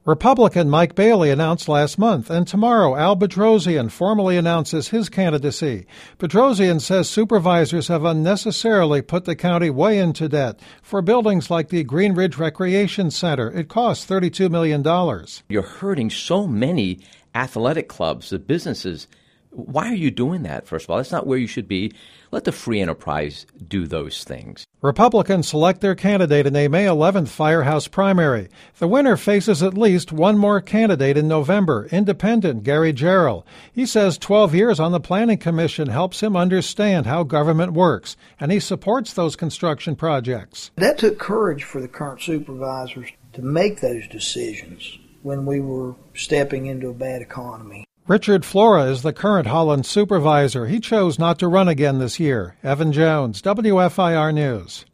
Republican Mike Bailey announced last month, and tomorrow Al Bedrosian formally announces his candidacy. Bedrosian says supervisors have unnecessarily put the county way into debt for buildings like the Green Ridge Recreation Center. It costs $32 million. You're hurting so many athletic clubs, the businesses. Why are you doing that, first of all? That's not where you should be. Let the free enterprise do those things. Republicans select their candidate in a May 11th firehouse primary. The winner faces at least one more candidate in November, independent Gary Jarrell. He says 12 years on the Planning Commission helps him understand how government works, and he supports those construction projects. That took courage for the current supervisors to make those decisions when we were stepping into a bad economy. Richard Flora is the current Holland supervisor. He chose not to run again this year. Evan Jones, WFIR News.